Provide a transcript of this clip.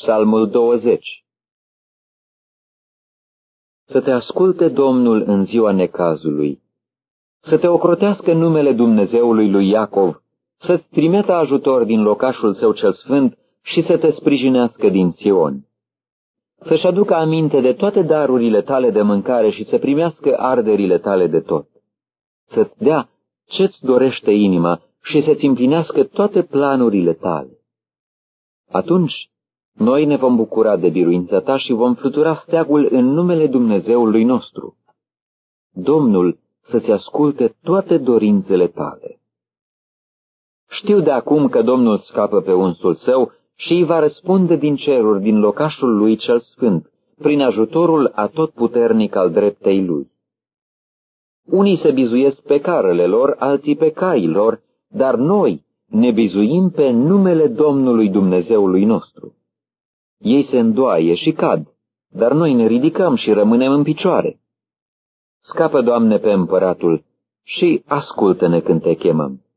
Psalmul 20. Să te asculte Domnul în ziua necazului, să te ocrotească numele Dumnezeului lui Iacov, să-ți trimită ajutor din locașul său cel sfânt și să te sprijinească din Sion. Să-și aducă aminte de toate darurile tale de mâncare și să primească arderile tale de tot. Să-ți dea ce-ți dorește inima și să-ți împlinească toate planurile tale. Atunci noi ne vom bucura de biruința ta și vom flutura steagul în numele Dumnezeului nostru. Domnul să-ți asculte toate dorințele tale. Știu de acum că Domnul scapă pe unsul său și îi va răspunde din ceruri, din locașul lui cel sfânt, prin ajutorul atotputernic al dreptei lui. Unii se bizuiesc pe carele lor, alții pe caii lor, dar noi ne bizuim pe numele Domnului Dumnezeului nostru. Ei se îndoaie și cad, dar noi ne ridicăm și rămânem în picioare. Scapă, Doamne, pe împăratul și ascultă-ne când te chemăm.